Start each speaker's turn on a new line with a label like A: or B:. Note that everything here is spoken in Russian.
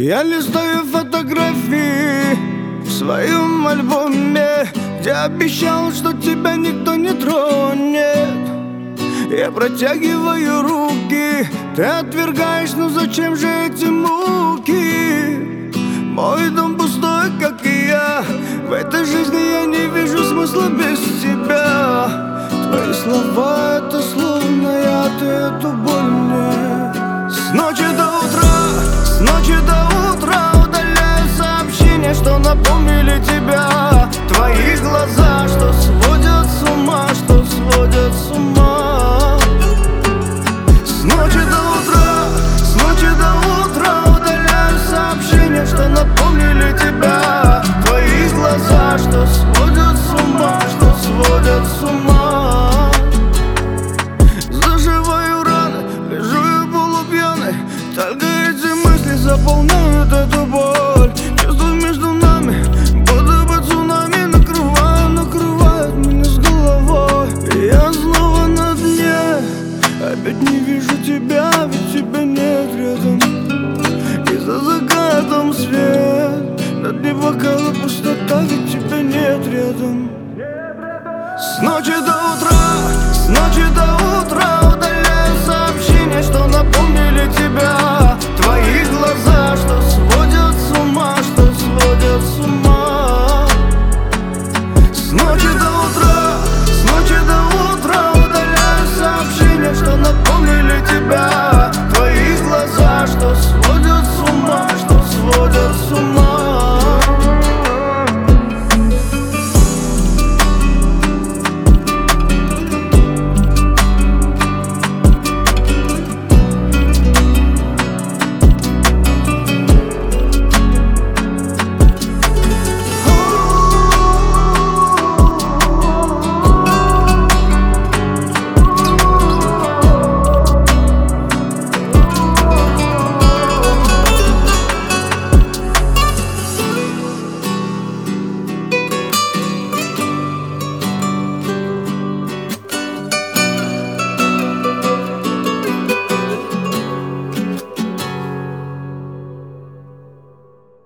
A: Я листаю фотографии в своем альбоме, где обещал, что тебя никто не тронет. Я протягиваю руки, ты отвергаешь, но зачем же эти муки? Мой дом пустой, как и я. В этой жизни я не вижу смысла без тебя. Твои слова — это словно яд, и эту боль мне. С ночи до утра удаляю сообщения, что напомнили тебя. Твои глаза, что сводят с ума, что сводят с ума. С ночи до утра удаляю сообщения, что напомнили тебя. Твои глаза, что сводят с ума, что сводят с ума. Заживаю раны, лежу я полупьяный, только эти мысли заполняют эту боль. Чувства между нами, будто бы цунами, накрывает меня с головой. И я снова на дне, опять не вижу тебя, ведь тебя нет рядом. И за закатом свет, на дне бокала пустота, ведь тебя нет рядом. С ночи